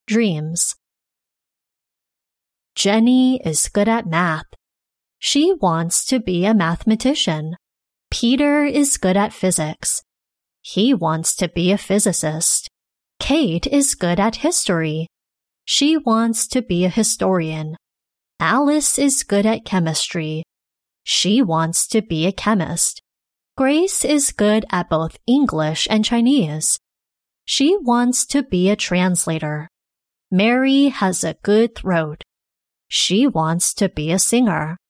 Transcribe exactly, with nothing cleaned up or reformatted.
dreams. Jenny is good at math. She wants to be a mathematician. Peter is good at physics. He wants to be a physicist. Kate is good at history. She wants to be a historian. Alice is good at chemistry. She wants to be a chemist. Grace is good at both English and Chinese. She wants to be a translator. Mary has a good throat. She wants to be a singer.